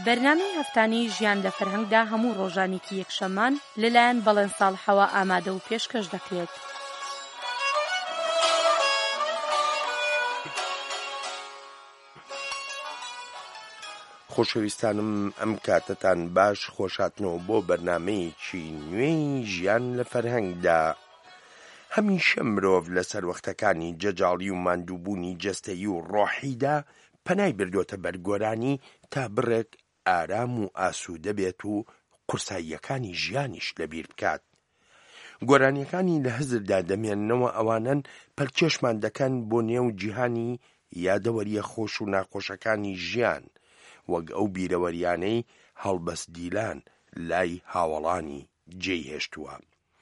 بەرنامەی هەفتانەی ژیان لە فەرهەنگدا هەموو ڕۆژانێکی یەکشەممان لەلایەن بەڵێن ساڵحەوە ئامادە و پێشکەش دەکرێت. خۆشەویستانم ئەم کاتتان باش خۆشاتنەوە بۆ بەرنامەیەکی نوێی ژیان لە فەرهەنگدا. هەمیشە مرۆڤ لەسەر وەختەکانی جەجاڵی و ماندووبوونی جەستەیی و ڕۆحیدا پەنای بردۆتە بەرگۆرانی تا بڕێک ئارام و ئاسوودە بێت و قورساییەکانی ژیانیش لەبیر بکات. گۆرانیەکانی لە هەزردا دەمێننەوە ئەوانن پەرچێشمان دەکەن بۆ نێو جیهانی یادەوەریە خۆش و ناخۆشەکانی ژیان، وەک ئەو بیرەوەریانەی هەڵبەست دیلان لای هاوڵانی جێی هێشتووە.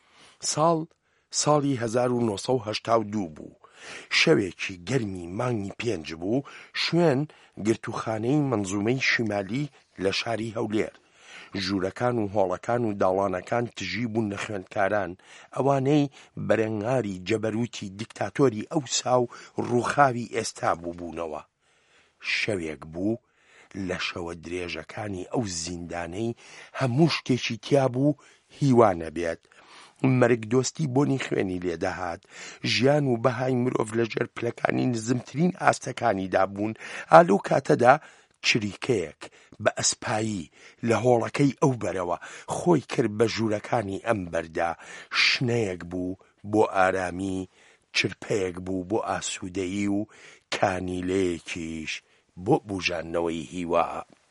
ساڵی 1982 بوو. شەوێکی گەرمی مانگی 5 بوو. شوێن گرتوخانەی مەنزومەی شیمالی لە شاری هەولێر. ژوورەکان و هۆڵەکان و داڵانەکان تژی بوون لە خوێندکاران، ئەوانەی بەرەنگاری جەبەروتی دیکتاتۆری ئەوسا و ڕووخاوی ئێستا بووبوونەوە. شەوێک بوو لە شەوە درێژەکانی ئەو زیندانەی هەموو شتێکی تیا بوو هیوانە بێت. مەرگ دۆستی بۆنی خوێنی لێدەهات. ژیان و بەهای مرۆڤ لەژێر پلەکانی نزمترین ئاستەکانیدا بوون. ئالۆ کاتەدا چریکەیەک بە ئەسپایی لە هۆڵەکەی ئەو بەرەوە خۆی کرد بە ژوورەکانی ئەم بەردا. شنەیەک بوو بۆ ئارامی، چرپەیەک بوو بۆ ئاسوودەیی و کانیلەیەکیش بۆ بوژانەوەی هیوا.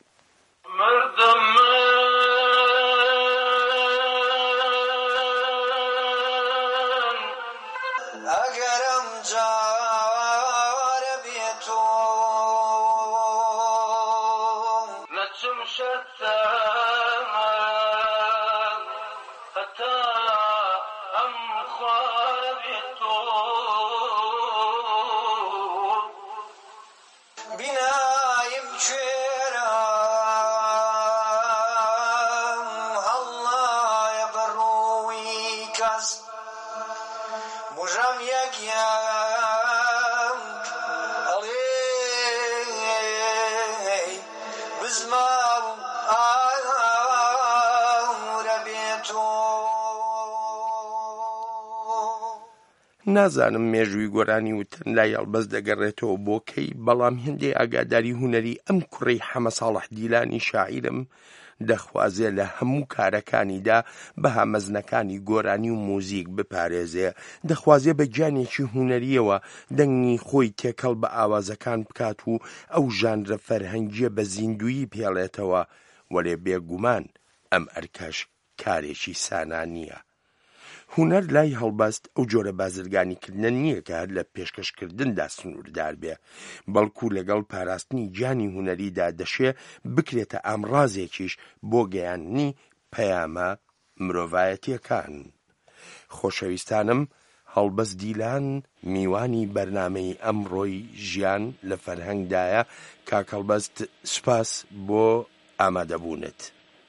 نازانم مێژووی گۆرانی وتن لای هەڵبەست دەگەڕێتەوە بۆ کەی، بەڵام هێندەی ئاگاداری هونەری ئەم کوڕەی حەمە ساڵح دیلانی شاعیرم دەخوازێ لە هەموو کارەکانیدا بەها مەزنەکانی گۆرانی و موزیک بپارێزێ. دەخوازێ بە گیانێکی هونەریەوە دەنگی خۆی تێکەڵ بە ئاوازەکان بکات و ئەو ژانرە فەرهەنگیە بە زیندویی پێڵێتەوە. وەلێ بێگومان ئەم ئەرکەش کارێکی سانان نییە. هونەر لای هەڵبەست ئەو جۆرە بازرگانیکردنە نییە کە هەر لە پێشکەشکردندا سنووردار بێ، بەڵکو لەگەڵ پاراستنی گیانی هونەریدا دەشێ بکرێتە ئامڕازێکیش بۆ گەیاندنی پەیامە مرۆڤایەتیەکان. خۆشەویستانم، هەڵبەست دیلان میوانی بەرنامەی ئەمڕۆی ژیان لە فەرهەنگدایە. کاک هەڵبەست، سوپاس بۆ ئامادەبوونت.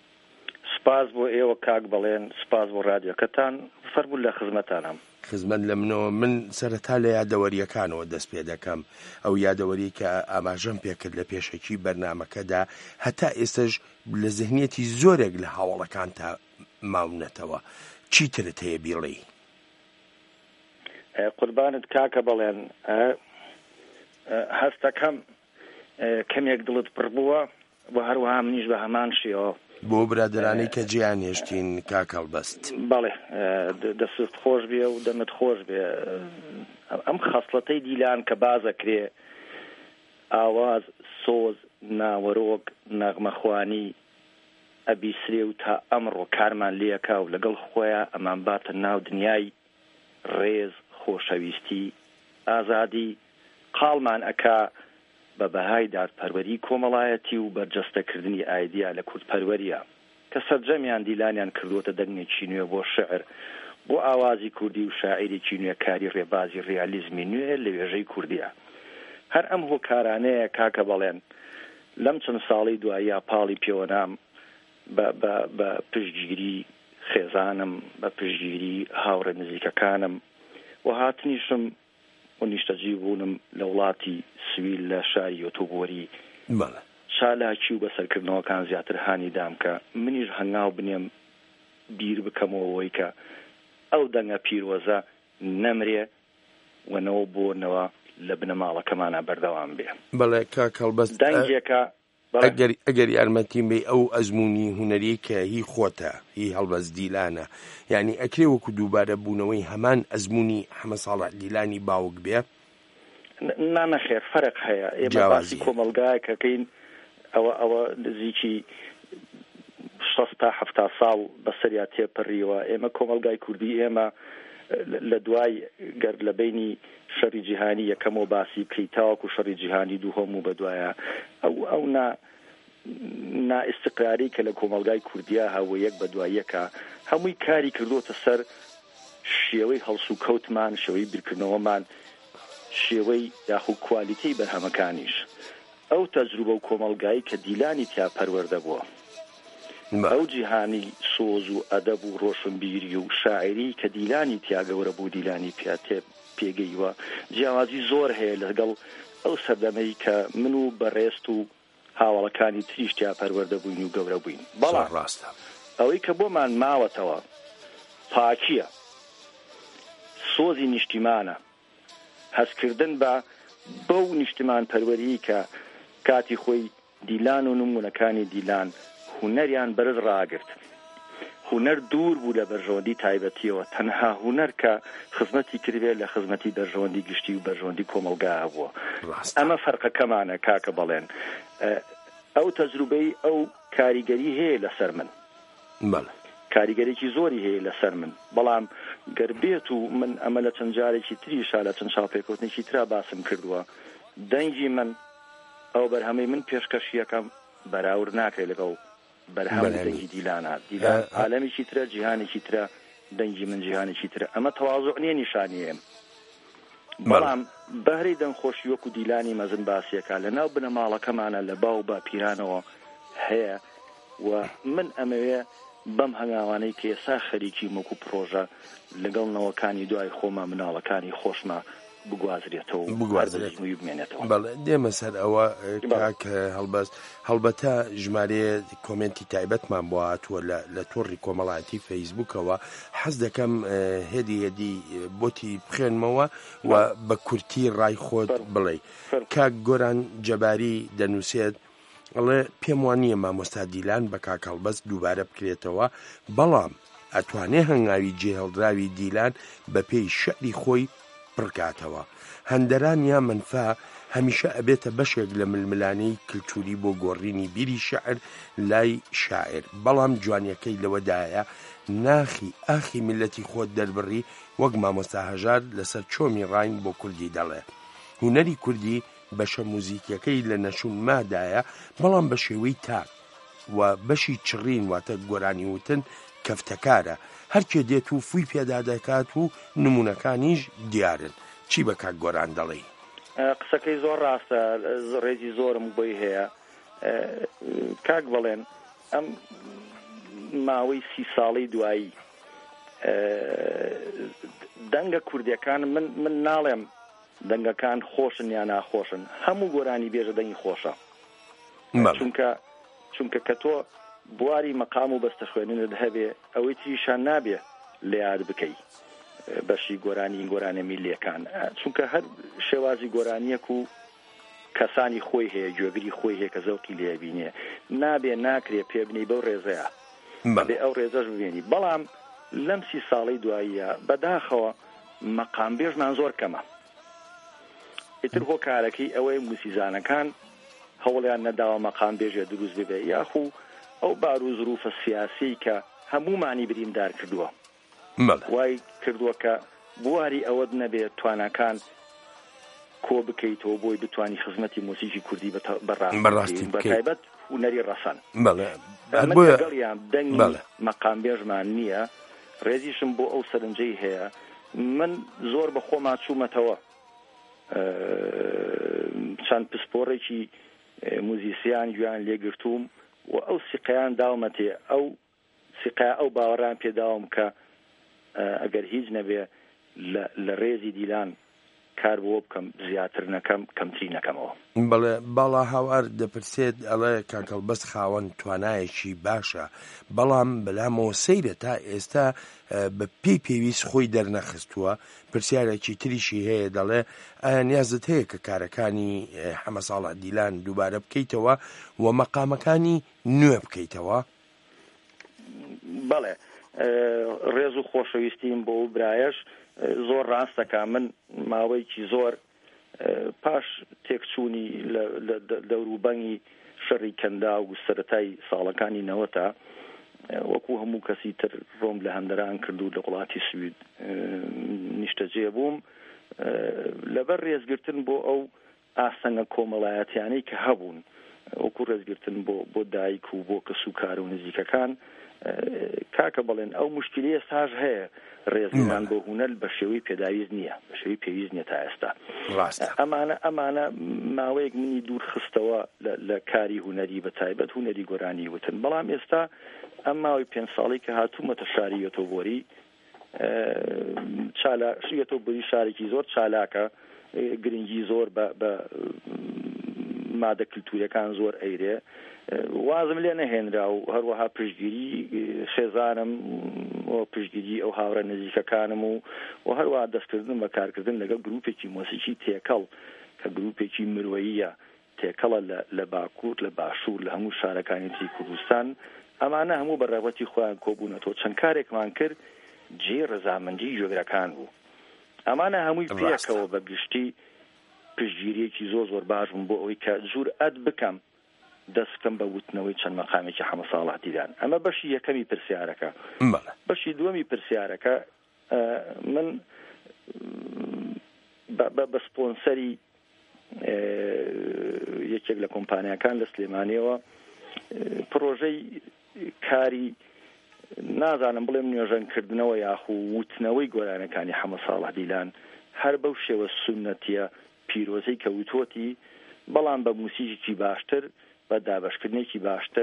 سپاس بۆ ئێوە کاک بەڵێن، سپاس بۆ رادیۆکەتان. فەرموو لە خزمەتانم. خزمەت لە منەوە. من سەرەتا لە یادەوەریەکانەوە دەست پێ دەکەم. ئەو یادەوەری کە ئاماژەم پێکرد لە پێشەکی بەرنامەکەدا هەتا ئێستش لە ذهنیەتی زۆرێک لە هاوڵەکان تا ماونەتەوە. چیترت هەیە بیڵێ؟ قوربانت کاکە بەڵێن، هەستەکەم کەمێک دڵت پڕ بووە و هەروەها منیش بە هەمان شێوە بۆ برادرانەی کە جیان هێشتین کاک هەڵبەست. بەڵێ، دەست خۆش بێ و دەمت خۆش بێ. ئەم خەسڵەتەی دیلان کە بازەکرێ، ئاواز، سۆز، ناوەرۆک، نەغمەخوانی ئەبیسرێ و تا ئەمڕۆ کارمان لێکا و لەگەڵ خۆیان ئەمان باتە ناو دنیای ڕێز، خۆشەویستی، ئازادی قاڵمان ئەکا بە بەهای دادپەروەری کۆمەڵایەتی و بەرجەستەکردنی ئایدیا لە کورتپەروەریە کە سەرجەمیان دیلانیان کردوتە دەنگێکی نوێ بۆ شعر، بۆ ئاوازی کوردی و شاعیرێکی نوێکاری ڕێبازی ڕیالیزمی نوێ لە وێژەی کوردیە. هەر ئەم هۆکارانەیە کاکە بەڵێن لەم چەند ساڵی دواییە پاڵی پێوەنام بە پشتگیری خێزانم، بە پشتگیری هاوڕێ نزیکەکانم و هاتنیشم و نیشتەجی بوونم لە وڵاتی سویل لە شاری ئۆتۆبۆری چالاکی و بەسەرکردنەوەکان زیاتر هانی دام کە منیش هەنگاو بنێم بیر بکەمەوەی کە ئەو دەنگە پیرۆزە نەمرێ وەنەوە بۆنەوە لە بنەماڵەکەمانە بەردەوام بێ. بەڵێ کاکەڵبەست دەنگێکە ئەگەر یارمەتیم بێ ئەو ئەزمموی هوەری کە هی خۆتە هی هەڵبەست دیلانە، یعنی ئەکرێ وەکو دووبارە بوونەوەی هەمان ئەزمموی حەمە ساڵح دیلانی باوک بێ؟ نانەخێر فەرق هەیە. ئێمە باسی کۆمەلگایەکەکەین ئەوە نزیکی 60 تا 70 ساڵ بەسەریا تێپەڕیەوە. ئێمە کۆمەلگای کوردی ئێمە لە دوای گەر لە بینی شەڕی جیهانی یەکەمەوە باسی بکەیت تاوەکو شەڕی جیهانی دووهەم و بەدوایە ئەو نائستقراری کە لە کۆمەلگای کوردیا هەوە یەک بەدوای یەکە هەمووی کاری کردوتە سەر شێوەی هەڵس و کەوتمان، شێوەی بیرکردنەوەمان، شێوەی یاخو کوالیتەی بەرهەمەکانیش. ئەو تەجروبە و کۆمەلگایی کە دیلانی تیا پەروەردە بووە، ئەو جیهانی سۆز و ئەدەب و ڕۆشنبیری و شاعری کە دیلانی تیا گەورە بوو دیلانی پێگەیوە، جیاوازی زۆر هەیە لەگەڵ ئەو سەردەمەی کە من و بەڕێست و هاوڵەکانی تریش تیا پەروەردە بووین و گەورە بووین. بەڵام ئەوەی کە بۆمان ماوەتەوە پاکیە، سۆزی نیشتیمانە، هەستکردن بە بەو نیشتمان پەروەری کە کاتی خۆی دیلان و نمونونەکانی دیلان هونەریان بەرز ڕاگرت. هونەر دوور بوو لە بەرژەوەندی تایبەتیەوە، تەنها هونەر کە خزمەتی کردوێت لە خزمەتی بەرژەوەندی گشتی و بەرژەوەندی کۆمەلگا بووە. ئەمە فەرقەکەمانە کاکە بەڵێن. ئەو تەجروبەی ئەو کاریگەری هەیە لەسەر من، کاریگەرێکی زۆری هەیە لەسەر من، بەڵام گەربێت و من ئەمە لە چەند جارێکی تریشا لە چەند چاوپێکەوتنێکی ترا باسم کردووە، دەنگی من ئەو بەرهەمەی من پێشکەشیەکەم بەراورد ناکرێت لەگەڵ بەرهەم دەنگی دیلانە. دیلان عالەمێکی ترە، جیهانێکی ترە، دەنگی من جیهانێکی ترە. ئەمە تەواضوع نییە، نیشانیەیە. بەڵام بەهرەی دەنگخۆشی وەکو دیلانی مەزن باسیەکە لە ناو بنەماڵەکەمانە لە باو باپیرانەوە هەیە و من ئەمەوێ بەم هەنگاوانەی کە ئێستا خەریکی وەکو پرۆژە لەگەڵ نەوەکانی دوای خۆمە مناڵەکانی خۆشمە بگوازرێتەوە بگوازرێتەوە بمێنێتەوە. بەڵێ دێمە سەر ئەوە کاکە هەڵبەست. هەڵبەتە ژمارە کۆمنتی تایبەتمان بۆ هاتووە لە تۆڕی کۆمەڵایەتی فەیسبووکەوە. حەز دەکەم هێدی بۆتی بخێنمەوە و بە کورتی ڕای خۆت بڵێ. کاک گۆران جەباری دەنووسێت، ئەڵێ پێم وانییە مامۆستا دیلان بە کاک هەڵبەست دووبارە بکرێتەوە، بەڵام ئەتوانێ هەنگاوی جێهێڵدراوی دیلان بە پێی شەعری خۆی پڕکاتەوە. هەندەران یا منفا هەمیشە ئەبێتە بەشێک لە ململانەی کلتوری بۆ گۆڕینی بیری شەعر لای شاعر، بەڵام جوانیەکەی لەوەدایە ناخی ئاخی میلەتی خۆت دەربڕی، وەک مامۆستا هەژار لەسەر چۆمی ڕاین بۆ کوردی دەڵێ. هونەری کوردی بەشە موزیکیەکەی لە نەشون مادایە، بەڵام بە شێوەی تاک و بەشی چڕین واتە گۆرانی وتن کەفتەکارە. هەرکێ دێت و فوی پێدا دەکات و نمونونەکانیش دیارن. چی بە کاک گۆران دەڵێ؟ قسەکەی زۆر ڕاستە، ڕێزی زۆرم بۆی هەیە. کاک بەڵێن ئەم ماوەی 30 ساڵی دوایی دەنگە کوردیەکان من ناڵێم دەنگەکان خۆشن یا ناخۆشن، هەموو گۆرانی بێژە دەنگی خۆشە. چونکە کە تۆ بواری مەقام و بەستە خوێننت هەبێ، ئەوەی تریشان نابێ لە یاد بکەی بەشی گۆرانە میلیەکان، چونکە هەر شێوازی گۆرانیەک و کەسانی خۆی هەیە، گوێگری خۆی هەیە کە زەوقی لێ بینێ، نابێ ناکرێ پێبنی بەو ڕێزەیە، بێ ئەو ڕێزەش ببێنی. بەڵام لەم 30 ساڵی دواییە بەداخەوە مەقام بێژمان زۆر کەمە. ئیتر هۆکارەکەی ئەوەی موسیزانەکان هەوڵیان نەداوە مەقام بێژێ دروست ببێ، یاخو ئەو بار و ظروفە سیاسی کە هەمومانی بریندار کردووە وای کردووە کە بواری ئەوەت نەبێت توانەکان کۆ بکەیتەوە بۆی بتوانی خزمەتی موسیقی کوردی بەڕاستی بەتایبەت هونەری ڕەسەن. لەگەڵیان دەنگی مەقام بێژمان نییە، ڕێزیشم بۆ ئەو سەرنجەی هەیە. من زۆر بە خۆما چوومەتەوە چەند پسپۆڕێکی موزیسیان گویان لێگرتووم و ئەو سیقیان داومەتێ، ئەو باوەڕان پێداوم کە ئەگەر هیچ نەبێ لە ڕێزی دیلان کار بۆ بکەم زیاتر نەکەم کەمتری نەکەمەوە. بەڵێ باڵا هاوار دەپرسێت ئەڵێ کاکەڵبەست خاوەن توانایەکی باشە، بەڵام بەلامەوە سەیرە تا ئێستا بە پێویست خۆی دەرنەخستووە. پرسیارێکی تریشی هەیە، دەڵێ ئایا نیازت هەیە کە کارەکانی حەمە ساڵح دیلان دووبارە بکەیتەوە و مەقامەکانی نوێ بکەیتەوە؟ بەڵێ، ڕێز و خۆشەویستیم بۆ برایەش زۆر ڕاستەکە. من ماوەیەکی زۆر پاش تێکچوونی لە دەوروبەنگی شەڕی کەندا و سەرەتای ساڵەکانی نەوەتا وەکو هەموو کەسی تر ڕۆم لە هەندەران کرد و لە وڵاتی سوید نیشتەجێ بووم لەبەر ڕێزگرتن بۆ ئەو ئاستەنگە کۆمەڵایەتیانەی کە هەبوون، وەکو ڕێزگرتن بۆ دایک و بۆ کەس و کار و نزیکەکان. کاکە بەڵێن ئەو مشکلی ئێستاش هەیە، ڕێزمان بۆ هونەر بە شێوەی پێداویست نییە، بە شێوەی پێویست نییە تا ئێستا. ئەمانە ماوەیەک منی دوور خستەوە لە کاری هونەری بە تایبەت هونەری گۆرانی وتن. بەڵام ئێستا ئەم ماوەی 5 ساڵی کە هاتوومەتە شاری یۆتۆبۆری، یۆتۆبۆری شارێکی زۆر چالاکە، گرنگی زۆر بە مادە کلتوریەکان زۆر ئەیرێ، وازم لێ نەهێنرا و هەروەها پشتگیری خێزانم و پشتگیری ئەو هاوڕە نزیکەکانم و هەروەها دەستکردن بە کارکردن لەگەڵ گروپێکی مۆسیقی تێکەڵ کە گروپێکی مرۆییە تێکەڵە لە باکوور لە باشوور لە هەموو شارەکانی کوردستان. ئەمانە هەموو بە ڕێوەتی خۆیان کۆبوونەتەوە. چەند کارێکمان کرد جێ ڕەزامەندی ژێگرەکان بوو. ئەمانە هەمووی پێکەوە بە گشتی پشتگیریەکی زۆر باش بووم بۆ ئەوەی کە جورئەت بکەم دەستکەم بە وتنەوەی چەند مەقامێکی حەمە ساڵح دیلان. ئەمە بەشی یەکەمی پرسیارەکە. بەشی دووەمی پرسیارەکە، من بە سپۆنسەری یەکێک لە کۆمپانیاکان لە سلێمانیەوە پرۆژەی کاری نازانم بڵێم نوێژەنکردنەوە یاخو وتنەوەی گۆرانەکانی حەمە ساڵح دیلان هەر بەو شێوە سونەتیە پیرۆزەی کەوتوەتی، بەڵام بە موسیقێکی باشتر بە دابەشکردنێکی باشتر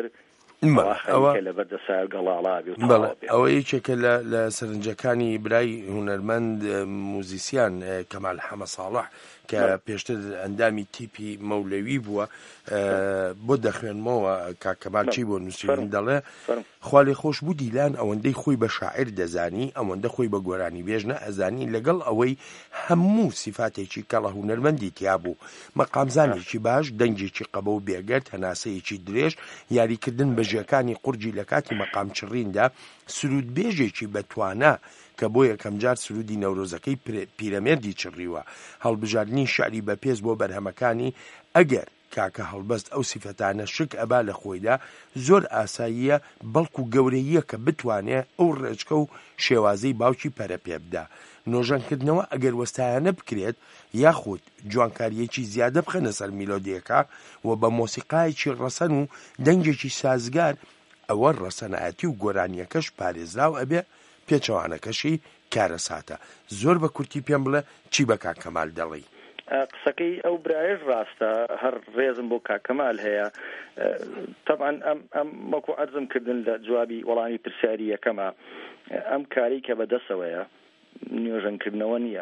لە بەردەسایە گەڵاڵابێ. ئەوە یەکێکە لە سەرنجەکانی برای هونەرمەند موزیسیان کەمال حەمە ساڵح کە پێشتر ئەندامی تیپی مەولەوی بووە بۆ دەخوێنمەوە. کاکەمال چی بۆ نووسین دەڵێ خوا لێ خۆش بوو دیلان ئەوەندەی خۆی بە شاعر دەزانی، ئەوەندە خۆی بە گۆرانی بێژنە ئەزانی، لەگەڵ ئەوەی هەموو سیفاتێکی کەڵە هونەرمەندی تیا بوو، مەقامزانێکی باش، دەنگێکی قەبە و بێگەرد، هەناسەیەکی درێژ، یاریکردن بەژێکانی قورجی لە کاتی مەقام چڕیندا، سرود بێژێکی بەتوانە کە بۆ یەکەم جار سرودی نەورۆزەکەی پیرەمێردی چڕیوە، هەڵبژاردننی شعری بەپێز بۆ بەرهەمەکانی. ئەگەر کاکە هەڵبەست ئەو سیفەتانە شک ئەبا لە خۆیدا، زۆر ئاساییە بەڵکو گەورەیە کە بتوانێت ئەو ڕێچکە و شێوازەی باوکی پەرە پێ بدا. نۆژەنکردنەوە ئەگەر وەستایانە بکرێت یاخود جوانکاریەکی زیادە بخەنە سەر میلۆدیەکە و بە مۆسیقایەکی ڕەسەن و دەنگێکی سازگار، ئەوە ڕەسەنایەتی و گۆرانیەکەش پارێزراو ئەبێ، پێچەوانەکەشی کارە ساتە. زۆر بە کورتی پێم بڵێ چی بە کاکەمال دەڵێ؟ قسەکەی ئەو برایش ڕاستە، هەر ڕێزم بۆ کاکەمال هەیە. طبعا ئەم وەکو عەرزم کردن لە جوابی وەڵامی پرسیاری یەکەمە، ئەم کاری کە بەدەستەوەیە نوێژەنکردنەوە نییە،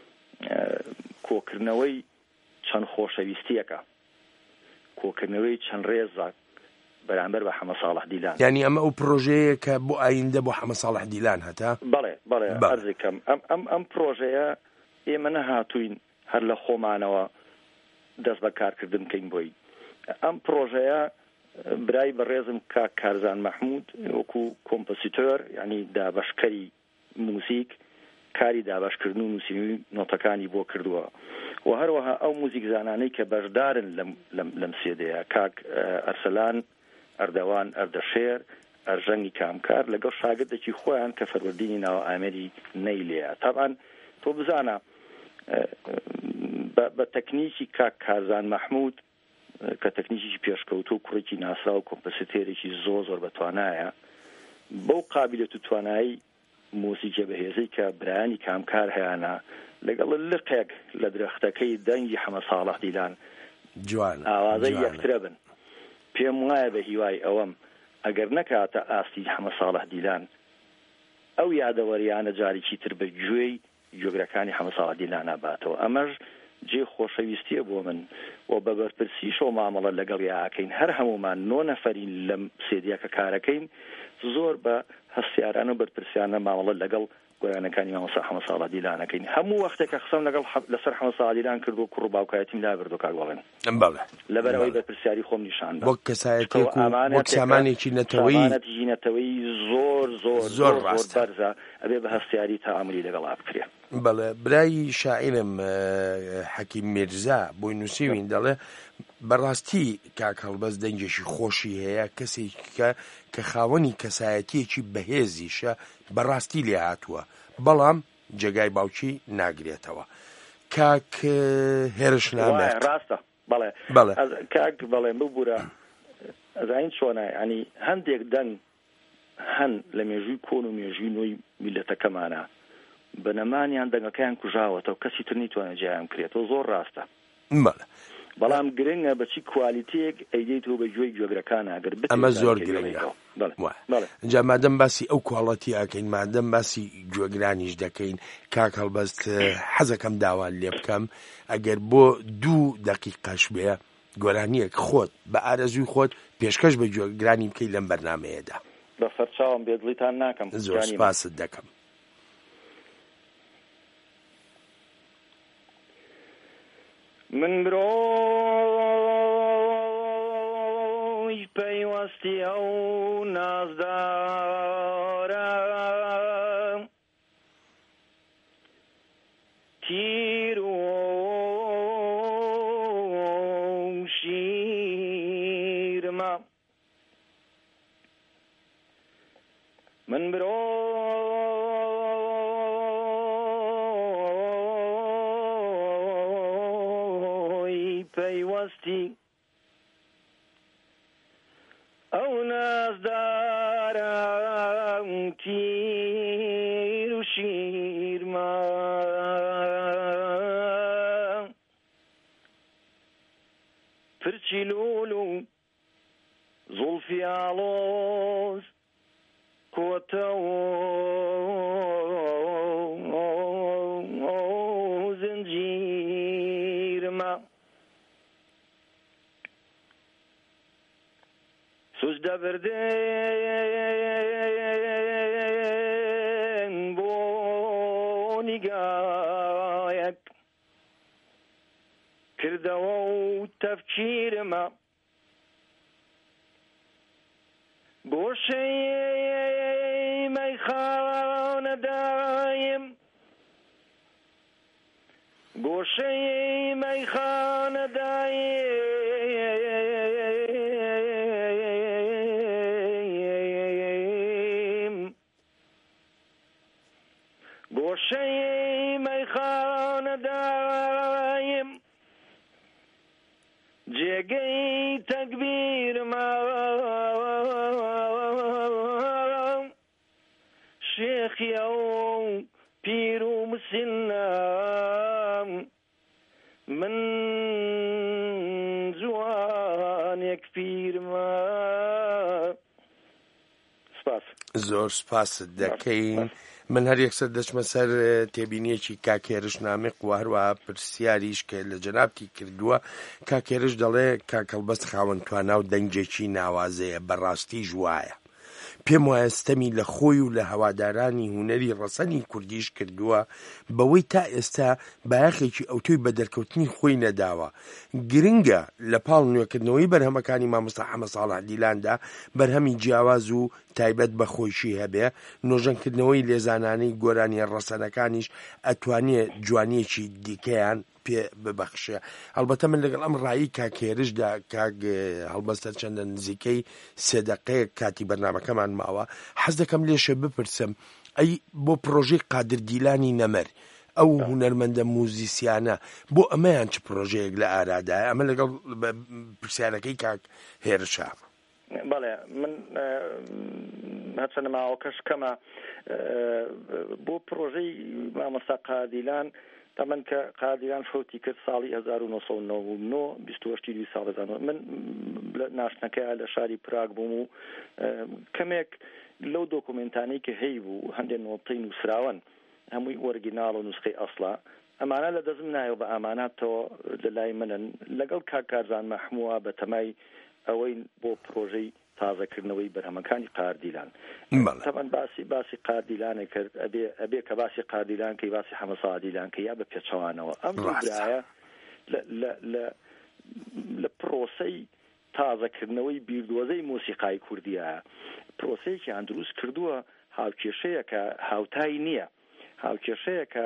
کۆکردنەوەی چەند خۆشەویستیەکە، کۆکردنەوەی چەند ڕێزە بەرامبەر بە حەمە ساڵح دیلان. یعنی ئەمە ئەو پرۆژەیە کە بۆ ئایندە بۆ حەمە ساڵح دیلان هەتا؟ بەڵێ عەرزێکەم ئەم پرۆژەیە ئێمە نەهاتوین هەر لە خۆمانەوە دەست بە کارکردن بکەین بۆی. ئەم پرۆژەیە برای بەڕێزم کارزان مەحموود وەکو کۆمپۆزیتۆر، یعنی دابەشکەری موزیک، کاری دابەشکردن و نووسینی نۆتەکانی بۆ کردووە و هەروەها ئەو موزیک زانانەی کە بەشدارن لەم سێدەیە، کاک ئەرسەلان، ئەردەوان ئەردەشێر، ئەرژەنگی کامکار لەگەڵ شاگردێکی خۆیان کە فەروەردینی ناو ئامێری نەیلەیە. طبعا تۆ بزانە بە تەکنیکی کاک کارزان مەحموود کە تەکنیکی پێشکەوتو و کوڕێکی ناسا و کۆمپۆزیتۆرێکی زۆر بەتوانایە، بەو قابلیەت و توانایی موسیقی بەهێزەی کە برایانی کامکار هەیەە لەگەڵ لقێک لە درەختەکەی دەنگی حەمە ساڵح دیلان ئاوازەی یەکترە بن. پێم وایە بە هیوای ئەوەم ئەگەر نەکاتە ئاستی حەمە ساڵح دیلان ئەو یادەوەریانە جارێکی تر بە گوێی گوێگرەکانی حەمە ساڵح دیلان ناباتەوە. ئەمەش جێ خۆشەویستیە بۆ من و بە بەرپرسیش و مامەڵە لەگەڵ یاکەین هەر هەمومان 9 نەفەرین لەم سێدیەکە کارەکەین زۆر بە هەستیاران و بەرپرسیانە مامەڵە لەگەڵ گۆرانەکانی مامۆستا حەمە ساڵح دیلانەکەین. هەموو وەختێکە قسەم لەسەر حەمە ساڵح دیلان کرد و کوڕ و باوکایەتیم لابردو کاگوڵێن لەبەرەوەی بەرپرسیاری خۆم نیشان بۆ کەسایەتێک و بۆ سامانێکی نەتەوەی زۆر بەرزە ئەبێ بە هەستیاری تەعاملی لەگەڵا بکرێ. بەڵێ برای شاعرم حەکیم میرزا بۆی نووسیوین دەڵێ بەڕاستی کاک هەڵبەس دەنگێکی خۆشی هەیە کەسێکە کە خاوەنی کەسایەتیەکی بەهێزیشە بەڕاستی لێ هاتووە بەڵام جێگای باوکی ناگرێتەوە. کاک هێرش نامێت ڕاستە بەڵێ کاک بەڵێ ببوورە ئەزاین چۆنە ینی هەندێک دەنگ هەن لە مێژووی کۆن و مێژووی نوۆی میلەتەکەمانە بەنەمانیان دەنگەکەیان کوژاوەتەوە کەسی تر نەیتوانێت جیان کرێتەوە زۆر ڕاستە. بەڵام گرنگە بەچی کوالیتێک ئەیدەیتەوە بە گوێی گوێگرەکانە ئەگەر ئەمە زۆر گرنگە. اینجا مادەم باسی ئەو کواڵەتی ئاکەین مادەم باسی گوێگرانیش دەکەین کاک هەڵبەست حەزەکەم داوان لێ بکەم ئەگەر بۆ 2 دقیقەش بێ گۆرانیەک خۆت بە ئارەزوی خۆت پێشکەش بە گوێگرانی بکەی لەم بەرنامەیەدا. بە فەرچاوم بێدڵیتان ناکەم. زۆر سپاست دەکەم. من برۆی پەیوەستی ئەو نازدارە تیر و شیرمە من پەیوەستی ئەو نازدارە تیر و شیرمە پرچی لۆل و زوڵفی ئاڵۆز کۆتە و زنجیرمە سوزدە بردن بۆ نیگایەک کردەوە و تەفکیرمە گۆشەی مەیخانە دایم گۆشەی مەیخانە دایم گۆشەی مەیخانە دایم جێگەی تەکبیرمە شێخی ئەو پیر و مسنە من جوانێک پیرمە. سپاس. زۆر سپاست دەکەین. من هەر یەکسەر دەچمە سەر تێبینیەکی کاکێرش نامێق و هەروەها پرسیاریش کە لە جەنابتی کردووە. کاکێرش دەڵێ کاک هەڵبەست خاوەن توانا و دەنگێکی ناوازەیە بەڕاستی ژوایە. پێم وایە ستەمی لە خۆی و لە هەوادارانی هونەری ڕەسەنی کوردیش کردووە بەوەی تا ئێستا بایەخێکی ئەوتۆی بە دەرکەوتنی خۆی نەداوە. گرنگە لە پاڵ نوێکردنەوەی بەرهەمەکانی مامۆستا حەمە ساڵح دیلاندا بەرهەمی جیاواز و تایبەت بە خۆشی هەبێ نۆژەنکردنەوەی لێزانانەی گۆرانیە ڕەسەنەکانیش ئەتوانێت جوانیەکی دیکەیان پێ ببەخشێ. هەڵبەتە من لەگەڵ ئەم ڕایی کاکێرشدا کاک هەڵبەستە چەندە نزیکەی 3 دقەیەک کاتی بەرنامەکەمان ماوە حەز دەکەم لێشە بپرسم ئەی بۆ پرۆژەی قادر دیلانی نەمەر ئەو هونەرمەندە موزیسیانە بۆ ئەمەیان چ پرۆژەیەک لە ئارادایە؟ ئەمە لەگەڵ پرسیارەکەی کاک هێرشە. بەڵێ من هەچەندە ماوەکەش کەمە بۆ پرۆژەی مامۆستا قادیلان تەمەن کە قادیلان فوتی کرد ساڵی 1999 28 ساڵ من ناشنەکەی لە شاری پراگ بووم و کەمێک لەو دۆکومنتانەی کە هەی بوو هەندێک نۆتەی نووسراون هەمووی وەرگیناڵ و نوسخەی ئەسڵا ئەمانە لە دەزم نایە بە ئاماناتەوە لە لای منن لەگەڵ کارزان مەحمووە بە تەمای ئەوەی بۆ پرۆژەی تازەکردنەوەی بەرهەمەکانی قاردیلان تەمەن باسی قاردیلانە کرد ئەبێ کە باسی قاردیلان کەی باسی حەمەسا دیلان کە یا بە پێچەوانەوە ئەم دوورایە لە پرۆسەی تازەکردنەوەی بیردۆزەی مۆسیقای کوردیە پرۆسەیەکیان دروست کردووە هاوکێشەیەکە هاوتای نییە هاوکێشەیەکە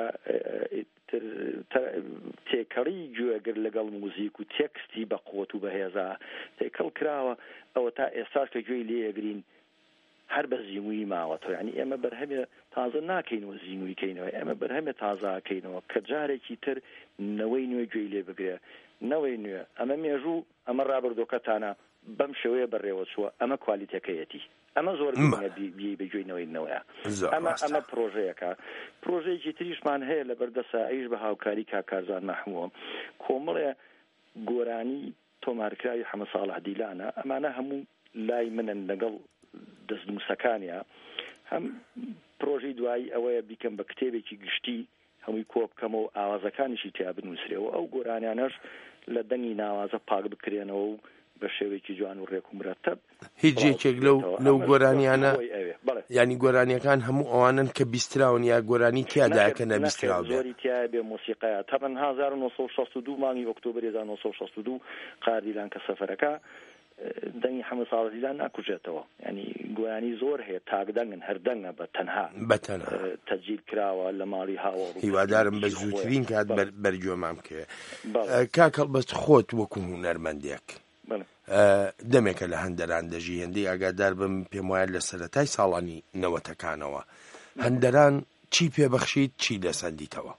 تێکەڵی گوێگر لەگەڵ موزیک و تێکستی بە قوت و بەهێزا تێکەڵ کراوە ئەوە تا ئێستاش کە گوێی لێگرین هەر بە زیینووی ماوەتەوە ینی ئێمە بەرهەمێ تازە ناکەینەوە زیینوویکەینەوە ئێمە بەرهەمێ تازاکەینەوە کە جارێکی تر نەوەی نوێ گوێی لێ بگرێ نەوەی نوێ ئەمە مێژوو ئەمە ڕابردۆکەتانە بەم شێوەیە بەڕێوە چووە ئەمە کوالیتەکەیەتی ئەمە زۆر بگوێینەوەی نەوەیە ئەمە پرۆژەیەەکە پرۆژەیەکی تریشمان هەیە لە بەردەسا ئەیش بە هاوکاری کارزان مەحمووە کۆمەڵێ گۆرانی تۆمارکراوی حەمە ساڵح دیلانە ئەمانە هەموو لای منن لەگەڵ دەستنووسەکانیە هەم پرۆژەی دوایی ئەوەیە بیکەم بە کتێبێکی گشتی هەمووی کۆ بکەمەوە ئاوازەکانیشی تیا بنووسرێەوە ئەو گۆرانیانەش لە دەنگی ناوازە پاک بکرێنەوە و بە شێوەیەکی جوان و ڕێک و مرەتەب هیچ جێکێک لەو گۆرانیانە ینی گۆرانیەکان هەموو ئەوانن کە بیستراون یا گۆرانی تیادایە کە نەبیستراو زۆری تیا بێ مۆسیقەیە تەمەن 1962 مانگی ئۆکتۆبر 1962 قاردیلان کە سەفەرەکە دەنگی حەمە ساڵح دیلان ناکوژێتەوە ینی گۆیانی زۆر هەیە تاکدەنگن هەردەنگە بە تەنها تەجیل کراوە لە ماڵی هاوڕ هیوادارم بە زووترین کات بەرگوێمام کرد کاکەڵ بەست خۆت وەکو هونەرمەندێک دەمێکە لە هەندەران دەژی هەندەی ئاگادار بم پێم وایە لە سەرەتای ساڵانی نەوەتەکانەوە هەندەران چی پێبەخشیت چی لەسەندیتەوە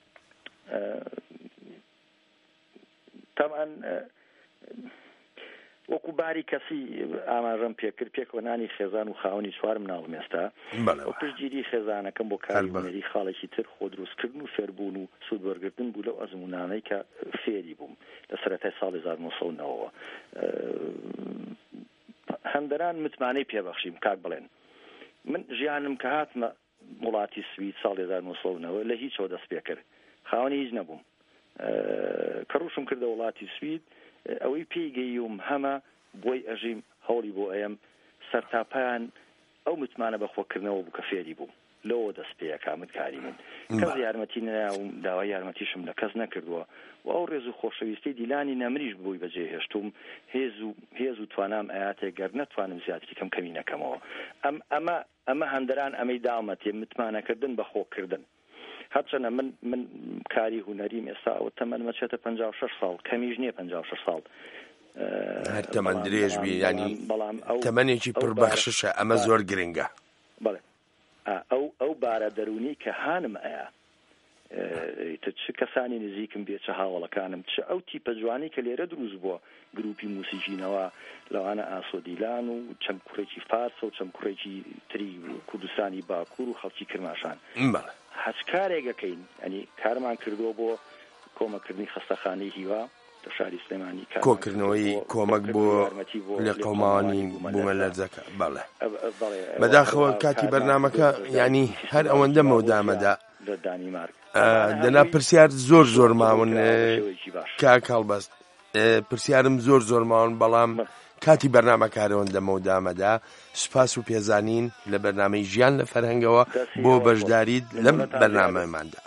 تەمان وەکو باری کەسی ئاماژەم پێکرد پێکەوەنانی خێزان و خاوەنی چوارم ناڵم ئێستا پشتگیری خێزانەکەم بۆ کاری هونەری خاڵێکی تر خۆ دروستکردن و فێربوون و سوودوەرگرتن بوو لەو ئەزمونانەی کە فێری بووم لە سەرەتای ساڵی 1990ەوە هەندەران متمانەی پێبەخشیم کاک بڵێن من ژیانم کە هاتمە وڵاتی سوید ساڵی 1990ەوە لە هیچەوە دەست پێ کرد خاوەنی هیچ نەبووم کە ڕوشم کردە وڵاتی سوید ئەوەی پێیگەیوم هەمە بۆی ئەژیم هەوڵی بۆ ئەم سەرتاپیان ئەو متمانە بەخۆکردنەوە بوو کە فێری بوو لەوە دەست پێ کامت کاری من کەس یارمەتی نەداوم داوای یارمەتیشم لە کەس نەکردووە و ئەو ڕێز و خۆشەویستی دیلانی نەمریش بووی بەجێ هێشتوم هێز و توانام ئاياتێک گەر نەتوانم زیاتری کەم کەمی نەکەمەوە ئەمە هەندەران ئەمەی داومەتێ متمانەکردن بەخۆکردن هەرچەنە من کاری هونەریم ئێستا ئەوە تەمەنمە چێتە 56 ساڵ کەمیش نییە 56 ساڵ هەر تەمەن درێژ بی ینی تەمەنێکی پڕبەخششە ئەمە زۆر گرنگە بەڵێ ئەو بارە دەرونی کە هانم ئەیە چ کەسانی نزیکم بێ چه هاوڵەکانم چ ئەو تیپە جوانی کە لێرە دروست بووە گروپی موسیقینەوە لەوانە ئاسۆدیلان و چەند کوڕێکی فارسە و چەند کوڕێکی تری کوردستانی باکوور و خەڵکی کرماشان هەچ کارێکەکەین ئەنی کارمان کردووە بۆ کۆمەکردنی خەستەخانەی هیوا لە شاری سلێمانی کۆکردنەوەی کۆمەک بۆ لە قەوماوانی بوومە لەرزەکە بەڵێ بەداخەوە کاتی بەرنامەکە ینی هەر ئەوەندە مەودامەدا لە دانیمارک دەنا پرسیار زۆر ماون کاک هەڵبەست پرسیارم زۆر ماون بەڵام کاتی بەرنامەکارەوەندە مەودامەدا سوپاس و پێزانین لە بەرنامەی ژیان لە فەرهەنگەوە بۆ بەشداریت لەم بەرنامەماندا